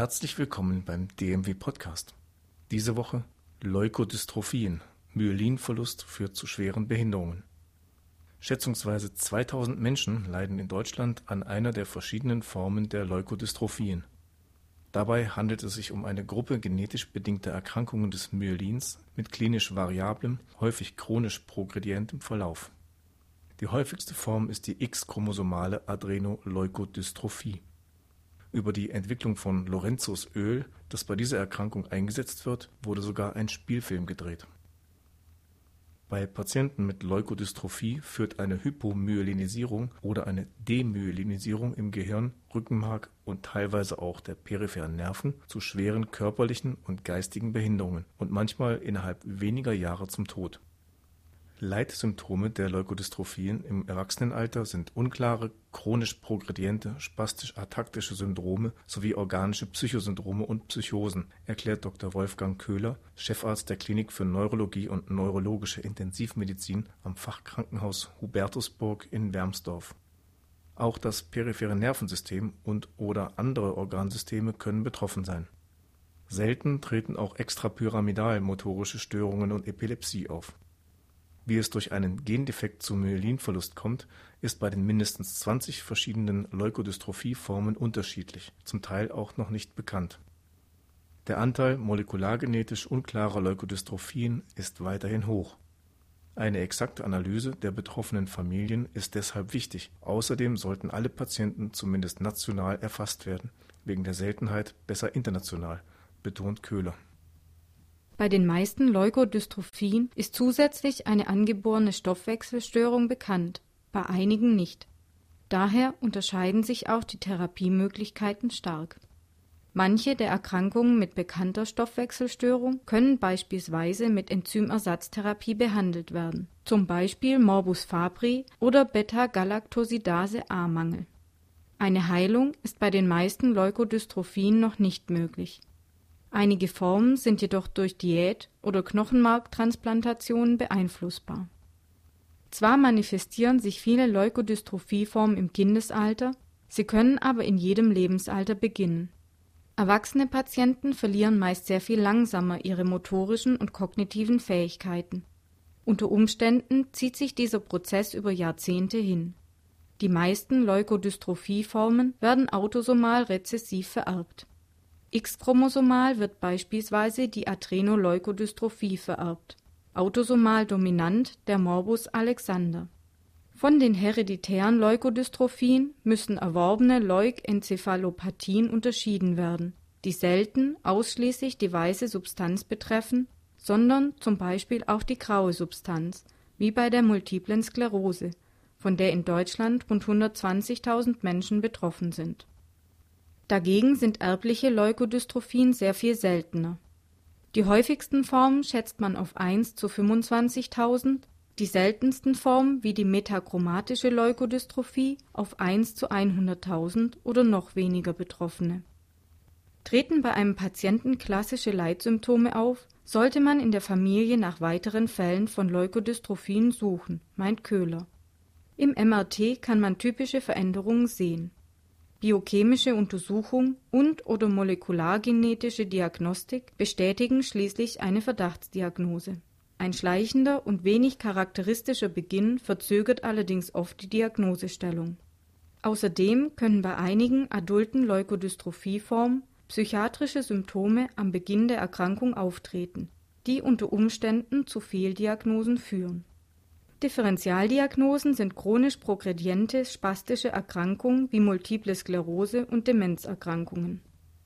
Herzlich willkommen beim DMW Podcast. Diese Woche Leukodystrophien. Myelinverlust führt zu schweren Behinderungen. Schätzungsweise 2000 Menschen leiden in Deutschland an einer der verschiedenen Formen der Leukodystrophien. Dabei handelt es sich um eine Gruppe genetisch bedingter Erkrankungen des Myelins mit klinisch variablem, häufig chronisch progredientem Verlauf. Die häufigste Form ist die X-chromosomale Adrenoleukodystrophie. Über die Entwicklung von Lorenzos Öl, das bei dieser Erkrankung eingesetzt wird, wurde sogar ein Spielfilm gedreht. Bei Patienten mit Leukodystrophie führt eine Hypomyelinisierung oder eine Demyelinisierung im Gehirn, Rückenmark und teilweise auch der peripheren Nerven zu schweren körperlichen und geistigen Behinderungen und manchmal innerhalb weniger Jahre zum Tod. Leitsymptome der Leukodystrophien im Erwachsenenalter sind unklare, chronisch progrediente, spastisch-ataktische Syndrome sowie organische Psychosyndrome und Psychosen, erklärt Dr. Wolfgang Köhler, Chefarzt der Klinik für Neurologie und neurologische Intensivmedizin am Fachkrankenhaus Hubertusburg in Wermsdorf. Auch das periphere Nervensystem und/oder andere Organsysteme können betroffen sein. Selten treten auch extrapyramidal-motorische Störungen und Epilepsie auf. Wie es durch einen Gendefekt zu Myelinverlust kommt, ist bei den mindestens 20 verschiedenen Leukodystrophie-Formen unterschiedlich, zum Teil auch noch nicht bekannt. Der Anteil molekulargenetisch unklarer Leukodystrophien ist weiterhin hoch. Eine exakte Analyse der betroffenen Familien ist deshalb wichtig. Außerdem sollten alle Patienten zumindest national erfasst werden, wegen der Seltenheit besser international, betont Köhler. Bei den meisten Leukodystrophien ist zusätzlich eine angeborene Stoffwechselstörung bekannt, bei einigen nicht. Daher unterscheiden sich auch die Therapiemöglichkeiten stark. Manche der Erkrankungen mit bekannter Stoffwechselstörung können beispielsweise mit Enzymersatztherapie behandelt werden, zum Beispiel Morbus Fabry oder Beta-Galactosidase-A-Mangel. Eine Heilung ist bei den meisten Leukodystrophien noch nicht möglich. Einige Formen sind jedoch durch Diät oder Knochenmarktransplantationen beeinflussbar. Zwar manifestieren sich viele Leukodystrophieformen im Kindesalter, sie können aber in jedem Lebensalter beginnen. Erwachsene Patienten verlieren meist sehr viel langsamer ihre motorischen und kognitiven Fähigkeiten. Unter Umständen zieht sich dieser Prozess über Jahrzehnte hin. Die meisten Leukodystrophieformen werden autosomal rezessiv vererbt. X-chromosomal wird beispielsweise die Adrenoleukodystrophie vererbt, autosomal dominant der Morbus Alexander. Von den hereditären Leukodystrophien müssen erworbene Leukenzephalopathien unterschieden werden, die selten ausschließlich die weiße Substanz betreffen, sondern zum Beispiel auch die graue Substanz, wie bei der Multiplen Sklerose, von der in Deutschland rund 120.000 Menschen betroffen sind. Dagegen sind erbliche Leukodystrophien sehr viel seltener. Die häufigsten Formen schätzt man auf 1 zu 25.000, die seltensten Formen wie die metachromatische Leukodystrophie auf 1 zu 100.000 oder noch weniger Betroffene. Treten bei einem Patienten klassische Leitsymptome auf, sollte man in der Familie nach weiteren Fällen von Leukodystrophien suchen, meint Köhler. Im MRT kann man typische Veränderungen sehen. Biochemische Untersuchung und/oder molekulargenetische Diagnostik bestätigen schließlich eine Verdachtsdiagnose. Ein schleichender und wenig charakteristischer Beginn verzögert allerdings oft die Diagnosestellung. Außerdem können bei einigen adulten Leukodystrophieformen psychiatrische Symptome am Beginn der Erkrankung auftreten, die unter Umständen zu Fehldiagnosen führen. Differentialdiagnosen sind chronisch progrediente spastische Erkrankungen wie Multiple Sklerose und Demenzerkrankungen.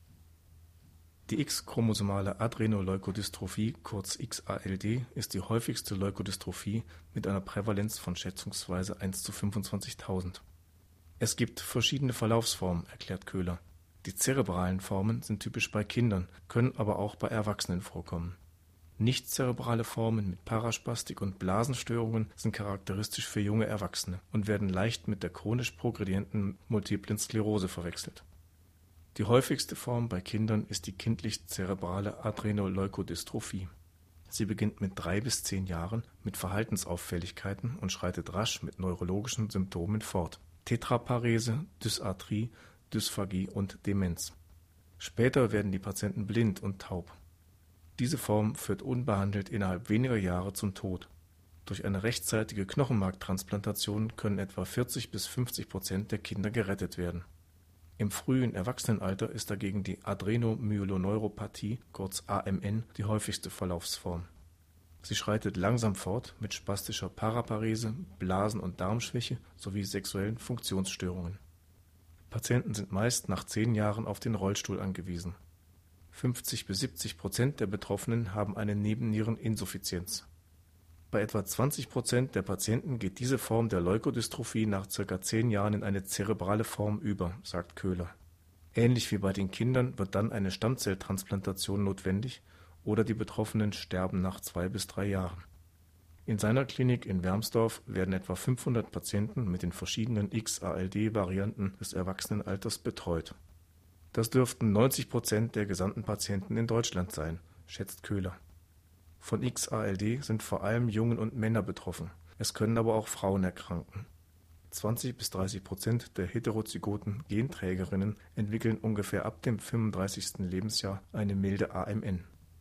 Die X-chromosomale Adrenoleukodystrophie, kurz XALD, ist die häufigste Leukodystrophie mit einer Prävalenz von schätzungsweise 1 zu 25.000. Es gibt verschiedene Verlaufsformen, erklärt Köhler. Die zerebralen Formen sind typisch bei Kindern, können aber auch bei Erwachsenen vorkommen. Nicht-zerebrale Formen mit Paraspastik und Blasenstörungen sind charakteristisch für junge Erwachsene und werden leicht mit der chronisch progredienten Multiplen Sklerose verwechselt. Die häufigste Form bei Kindern ist die kindlich-zerebrale Adrenoleukodystrophie. Sie beginnt mit 3 bis 10 Jahren mit Verhaltensauffälligkeiten und schreitet rasch mit neurologischen Symptomen fort: Tetraparese, Dysarthrie, Dysphagie und Demenz. Später werden die Patienten blind und taub. Diese Form führt unbehandelt innerhalb weniger Jahre zum Tod. Durch eine rechtzeitige Knochenmarktransplantation können etwa 40-50% der Kinder gerettet werden. Im frühen Erwachsenenalter ist dagegen die Adrenomyeloneuropathie, kurz AMN, die häufigste Verlaufsform. Sie schreitet langsam fort mit spastischer Paraparese, Blasen- und Darmschwäche sowie sexuellen Funktionsstörungen. Patienten sind meist nach 10 Jahren auf den Rollstuhl angewiesen. 50-70% der Betroffenen haben eine Nebenniereninsuffizienz. Bei etwa 20% der Patienten geht diese Form der Leukodystrophie nach ca. 10 Jahren in eine zerebrale Form über, sagt Köhler. Ähnlich wie bei den Kindern wird dann eine Stammzelltransplantation notwendig oder die Betroffenen sterben nach 2 bis 3 Jahren. In seiner Klinik in Wermsdorf werden etwa 500 Patienten mit den verschiedenen XALD-Varianten des Erwachsenenalters betreut. Das dürften 90% der gesamten Patienten in Deutschland sein, schätzt Köhler. Von XALD sind vor allem Jungen und Männer betroffen, es können aber auch Frauen erkranken. 20-30% der heterozygoten Genträgerinnen entwickeln ungefähr ab dem 35. Lebensjahr eine milde AMN.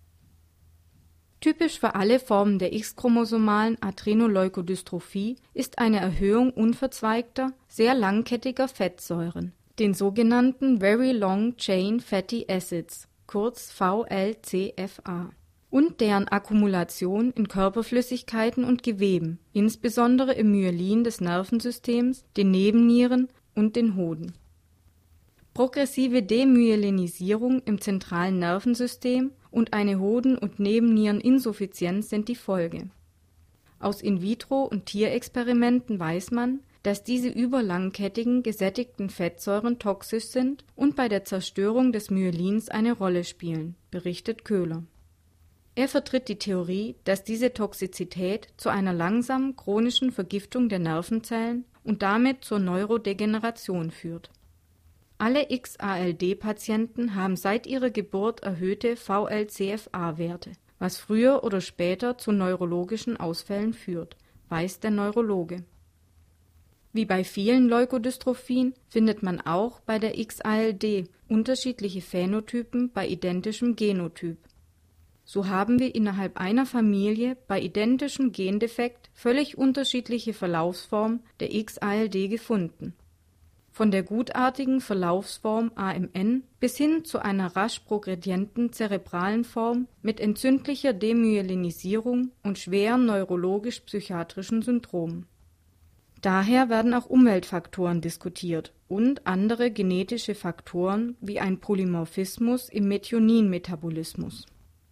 Typisch für alle Formen der X-chromosomalen Adrenoleukodystrophie ist eine Erhöhung unverzweigter, sehr langkettiger Fettsäuren, den sogenannten Very Long Chain Fatty Acids, kurz VLCFA, und deren Akkumulation in Körperflüssigkeiten und Geweben, insbesondere im Myelin des Nervensystems, den Nebennieren und den Hoden. Progressive Demyelinisierung im zentralen Nervensystem und eine Hoden- und Nebenniereninsuffizienz sind die Folge. Aus In-vitro- und Tierexperimenten weiß man, dass diese überlangkettigen gesättigten Fettsäuren toxisch sind und bei der Zerstörung des Myelins eine Rolle spielen, berichtet Köhler. Er vertritt die Theorie, dass diese Toxizität zu einer langsamen chronischen Vergiftung der Nervenzellen und damit zur Neurodegeneration führt. Alle XALD-Patienten haben seit ihrer Geburt erhöhte VLCFA-Werte, was früher oder später zu neurologischen Ausfällen führt, weiß der Neurologe. Wie bei vielen Leukodystrophien findet man auch bei der XALD unterschiedliche Phänotypen bei identischem Genotyp. So haben wir innerhalb einer Familie bei identischem Gendefekt völlig unterschiedliche Verlaufsformen der XALD gefunden. Von der gutartigen Verlaufsform AMN bis hin zu einer rasch progredienten zerebralen Form mit entzündlicher Demyelinisierung und schweren neurologisch-psychiatrischen Syndromen. Daher werden auch Umweltfaktoren diskutiert und andere genetische Faktoren wie ein Polymorphismus im Methionin-Metabolismus.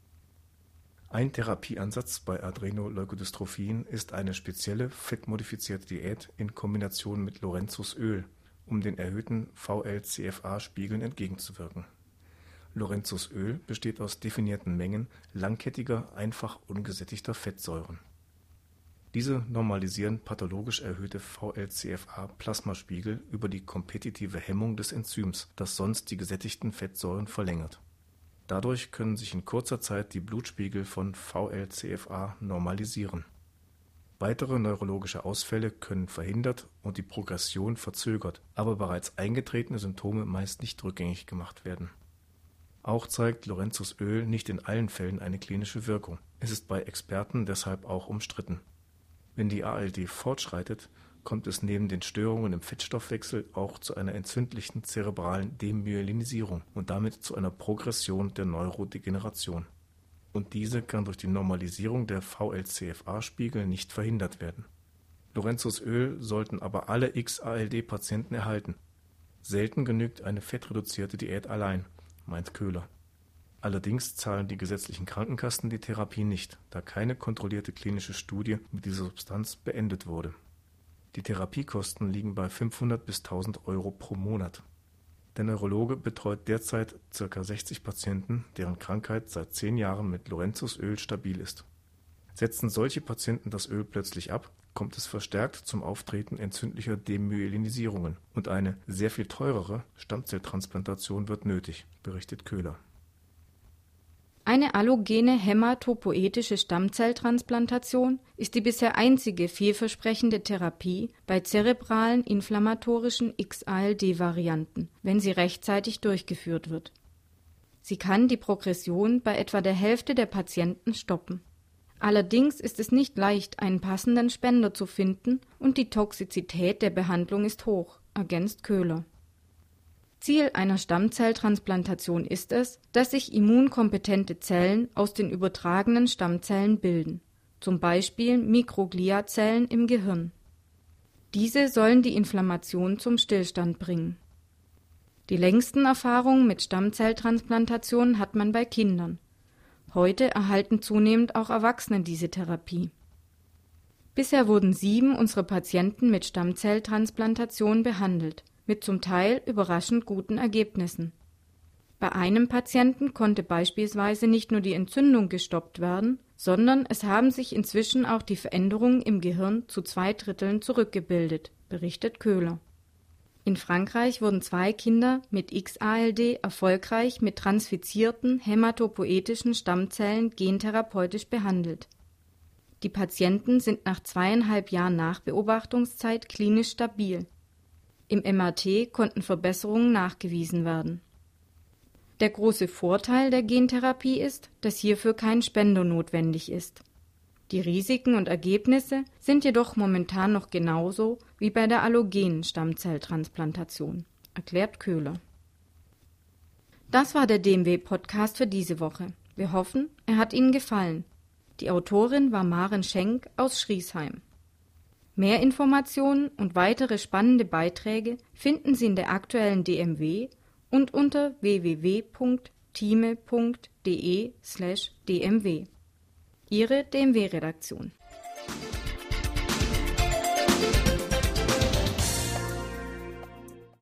Ein Therapieansatz bei Adrenoleukodystrophien ist eine spezielle fettmodifizierte Diät in Kombination mit Lorenzos Öl, um den erhöhten VLCFA-Spiegeln entgegenzuwirken. Lorenzos Öl besteht aus definierten Mengen langkettiger, einfach ungesättigter Fettsäuren. Diese normalisieren pathologisch erhöhte VLCFA-Plasmaspiegel über die kompetitive Hemmung des Enzyms, das sonst die gesättigten Fettsäuren verlängert. Dadurch können sich in kurzer Zeit die Blutspiegel von VLCFA normalisieren. Weitere neurologische Ausfälle können verhindert und die Progression verzögert, aber bereits eingetretene Symptome meist nicht rückgängig gemacht werden. Auch zeigt Lorenzos Öl nicht in allen Fällen eine klinische Wirkung. Es ist bei Experten deshalb auch umstritten. Wenn die ALD fortschreitet, kommt es neben den Störungen im Fettstoffwechsel auch zu einer entzündlichen zerebralen Demyelinisierung und damit zu einer Progression der Neurodegeneration. Und diese kann durch die Normalisierung der VLCFA-Spiegel nicht verhindert werden. Lorenzos Öl sollten aber alle XALD-Patienten erhalten. Selten genügt eine fettreduzierte Diät allein, meint Köhler. Allerdings zahlen die gesetzlichen Krankenkassen die Therapie nicht, da keine kontrollierte klinische Studie mit dieser Substanz beendet wurde. Die Therapiekosten liegen bei 500 bis 1.000 Euro pro Monat. Der Neurologe betreut derzeit ca. 60 Patienten, deren Krankheit seit 10 Jahren mit Lorenzos Öl stabil ist. Setzen solche Patienten das Öl plötzlich ab, kommt es verstärkt zum Auftreten entzündlicher Demyelinisierungen und eine sehr viel teurere Stammzelltransplantation wird nötig, berichtet Köhler. Eine allogene hämatopoetische Stammzelltransplantation ist die bisher einzige vielversprechende Therapie bei zerebralen inflammatorischen XALD-Varianten, wenn sie rechtzeitig durchgeführt wird. Sie kann die Progression bei etwa der Hälfte der Patienten stoppen. Allerdings ist es nicht leicht, einen passenden Spender zu finden und die Toxizität der Behandlung ist hoch, ergänzt Köhler. Ziel einer Stammzelltransplantation ist es, dass sich immunkompetente Zellen aus den übertragenen Stammzellen bilden, zum Beispiel Mikrogliazellen im Gehirn. Diese sollen die Inflammation zum Stillstand bringen. Die längsten Erfahrungen mit Stammzelltransplantation hat man bei Kindern. Heute erhalten zunehmend auch Erwachsene diese Therapie. Bisher wurden 7 unserer Patienten mit Stammzelltransplantation behandelt, mit zum Teil überraschend guten Ergebnissen. Bei einem Patienten konnte beispielsweise nicht nur die Entzündung gestoppt werden, sondern es haben sich inzwischen auch die Veränderungen im Gehirn zu 2/3 zurückgebildet, berichtet Köhler. In Frankreich wurden 2 Kinder mit XALD erfolgreich mit transfizierten hämatopoietischen Stammzellen gentherapeutisch behandelt. Die Patienten sind nach 2,5 Jahren Nachbeobachtungszeit klinisch stabil. Im MRT konnten Verbesserungen nachgewiesen werden. Der große Vorteil der Gentherapie ist, dass hierfür kein Spender notwendig ist. Die Risiken und Ergebnisse sind jedoch momentan noch genauso wie bei der allogenen Stammzelltransplantation, erklärt Köhler. Das war der DMW-Podcast für diese Woche. Wir hoffen, er hat Ihnen gefallen. Die Autorin war Maren Schenk aus Schriesheim. Mehr Informationen und weitere spannende Beiträge finden Sie in der aktuellen DMW und unter www.time.de/dmw. Ihre DMW-Redaktion.